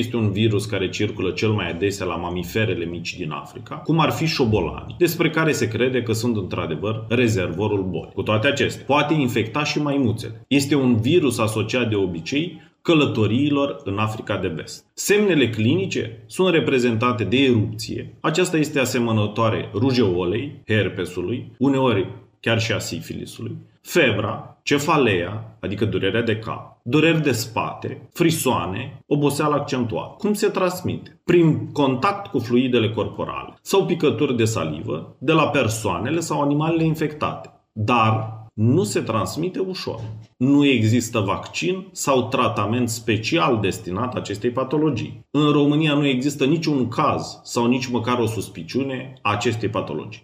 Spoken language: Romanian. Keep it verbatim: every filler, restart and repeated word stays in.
este un virus care circulă cel mai adesea la mamiferele mici din Africa, cum ar fi șobolanii, despre care se crede că sunt într-adevăr rezervorul bolii. Cu toate acestea, poate infecta și maimuțele. Este un virus asociat de obicei călătoriilor în Africa de Vest. Semnele clinice sunt reprezentate de erupție. Aceasta este asemănătoare rujeolei, herpesului, uneori chiar și a sifilisului, febra, cefaleea, adică durerea de cap, dureri de spate, frisoane, oboseală accentuată. Cum se transmite? Prin contact cu fluidele corporale sau picături de salivă de la persoanele sau animalele infectate. Dar nu se transmite ușor. Nu există vaccin sau tratament special destinat acestei patologii. În România nu există niciun caz sau nici măcar o suspiciune a acestei patologii.